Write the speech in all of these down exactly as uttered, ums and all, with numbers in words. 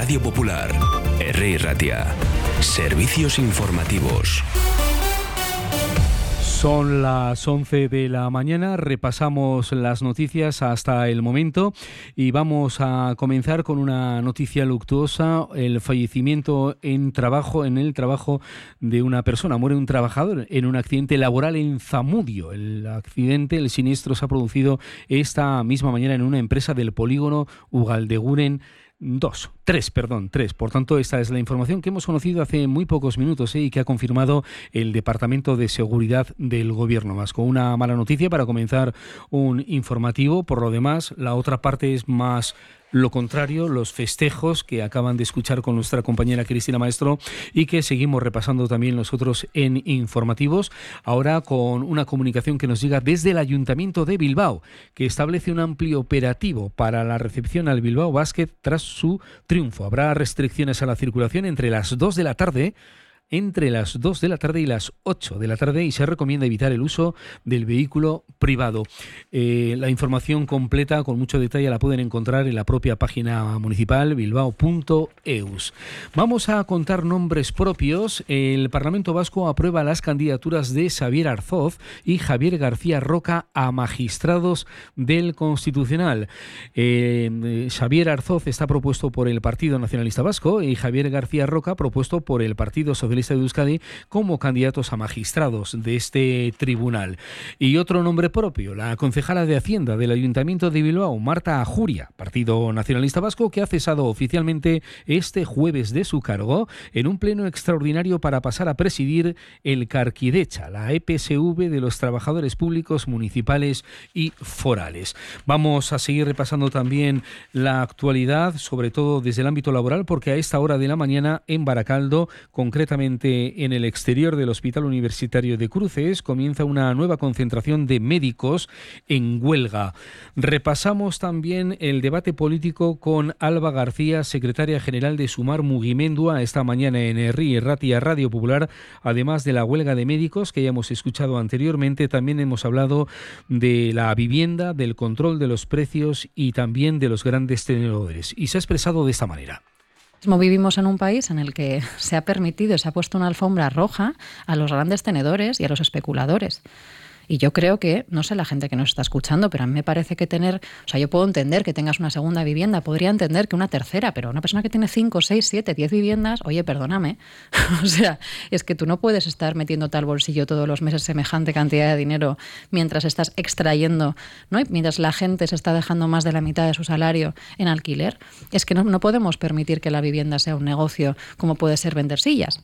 Radio Popular, Herri Ratia. Servicios informativos. Son las once de la mañana, repasamos las noticias hasta el momento y vamos a comenzar con una noticia luctuosa: el fallecimiento en trabajo, en el trabajo de una persona. Muere un trabajador en un accidente laboral en Zamudio. El accidente, el siniestro se ha producido esta misma mañana en una empresa del polígono Ugaldeguren Dos, tres, perdón, tres. Por tanto, esta es la información que hemos conocido hace muy pocos minutos ¿eh? y que ha confirmado el Departamento de Seguridad del Gobierno Vasco. Una mala noticia para comenzar un informativo. Por lo demás, la otra parte es más lo contrario, los festejos que acaban de escuchar con nuestra compañera Cristina Maestro y que seguimos repasando también nosotros en informativos. Ahora con una comunicación que nos llega desde el Ayuntamiento de Bilbao, que establece un amplio operativo para la recepción al Bilbao Basket tras su triunfo. Habrá restricciones a la circulación entre las dos de la tarde entre las dos de la tarde y las ocho de la tarde y se recomienda evitar el uso del vehículo privado. Eh, la información completa con mucho detalle la pueden encontrar en la propia página municipal bilbao punto eus. Vamos a contar nombres propios. El Parlamento Vasco aprueba las candidaturas de Xabier Arzoz y Javier García Roca a magistrados del Constitucional. Eh, Xabier Arzoz está propuesto por el Partido Nacionalista Vasco y Javier García Roca propuesto por el Partido Socialista de Euskadi como candidatos a magistrados de este tribunal. Y otro nombre propio, la concejala de Hacienda del Ayuntamiento de Bilbao, Marta Ajuria, Partido Nacionalista Vasco, que ha cesado oficialmente este jueves de su cargo en un pleno extraordinario para pasar a presidir el Carquidecha, la E P S V de los trabajadores públicos municipales y forales. Vamos a seguir repasando también la actualidad, sobre todo desde el ámbito laboral, porque a esta hora de la mañana en Baracaldo, concretamente en el exterior del Hospital Universitario de Cruces, comienza una nueva concentración de médicos en huelga. Repasamos también el debate político con Alba García, secretaria general de Sumar Mugimendua, esta mañana en Herri Ratia Radio Popular. Además de la huelga de médicos que ya hemos escuchado anteriormente, también hemos hablado de la vivienda, del control de los precios y también de los grandes tenedores. Y se ha expresado de esta manera. Vivimos en un país en el que se ha permitido, se ha puesto una alfombra roja a los grandes tenedores y a los especuladores. Y yo creo que, no sé la gente que nos está escuchando, pero a mí me parece que tener, o sea, yo puedo entender que tengas una segunda vivienda, podría entender que una tercera, pero una persona que tiene cinco, seis, siete, diez viviendas, oye, perdóname, o sea, es que tú no puedes estar metiéndote al bolsillo todos los meses semejante cantidad de dinero mientras estás extrayendo, ¿no? Y mientras la gente se está dejando más de la mitad de su salario en alquiler. Es que no, no podemos permitir que la vivienda sea un negocio como puede ser vender sillas.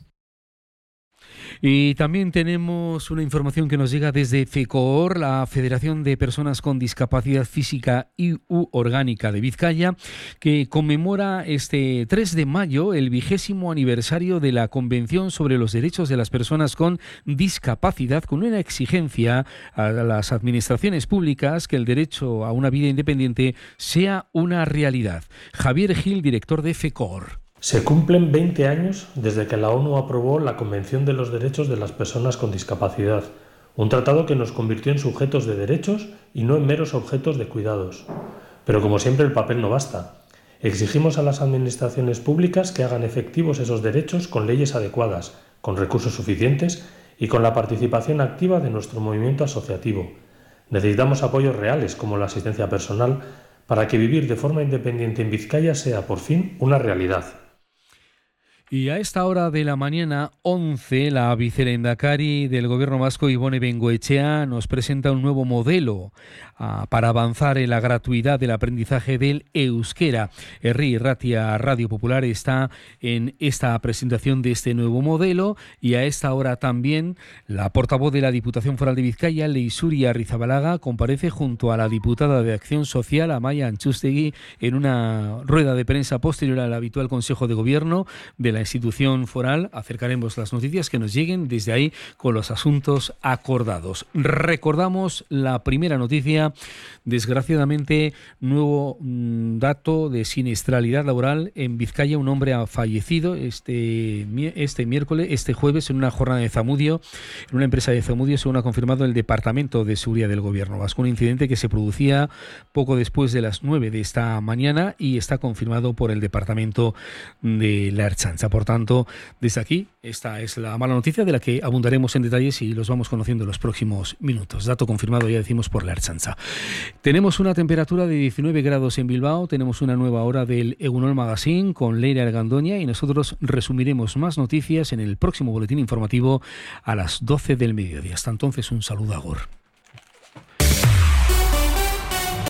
Y también tenemos una información que nos llega desde FECOOR, la Federación de Personas con Discapacidad Física y u Orgánica de Vizcaya, que conmemora este tres de mayo el vigésimo aniversario de la Convención sobre los Derechos de las Personas con Discapacidad, con una exigencia a las administraciones públicas que el derecho a una vida independiente sea una realidad. Javier Gil, director de FECOOR. Se cumplen veinte años desde que la ONU aprobó la Convención de los Derechos de las Personas con Discapacidad, un tratado que nos convirtió en sujetos de derechos y no en meros objetos de cuidados. Pero como siempre el papel no basta. Exigimos a las administraciones públicas que hagan efectivos esos derechos con leyes adecuadas, con recursos suficientes y con la participación activa de nuestro movimiento asociativo. Necesitamos apoyos reales como la asistencia personal para que vivir de forma independiente en Vizcaya sea por fin una realidad. Y a esta hora de la mañana once, la vicelehendakari del Gobierno vasco, Ibone Bengoechea, nos presenta un nuevo modelo uh, para avanzar en la gratuidad del aprendizaje del euskera. Herri Ratia Radio Popular está en esta presentación de este nuevo modelo y a esta hora también la portavoz de la Diputación Foral de Vizcaya, Leixuri Arrizabalaga, comparece junto a la diputada de Acción Social, Amaia Antxustegui, en una rueda de prensa posterior al habitual Consejo de Gobierno de la institución foral, acercaremos las noticias que nos lleguen desde ahí con los asuntos acordados. Recordamos la primera noticia, desgraciadamente, nuevo mmm, dato de siniestralidad laboral en Vizcaya. Un hombre ha fallecido este, este miércoles, este jueves, en una jornada de Zamudio, en una empresa de Zamudio, según ha confirmado el Departamento de Seguridad del Gobierno vasco. Un incidente que se producía poco después de las nueve de esta mañana y está confirmado por el Departamento de la Ertzaintza. Por tanto, desde aquí, esta es la mala noticia de la que abundaremos en detalles y los vamos conociendo en los próximos minutos. Dato confirmado, ya decimos, por la Ertzaintza. Tenemos una temperatura de diecinueve grados en Bilbao, tenemos una nueva hora del Egunol Magazine con Leire Argandoña y nosotros resumiremos más noticias en el próximo boletín informativo a las doce del mediodía. Hasta entonces, un saludo, agur.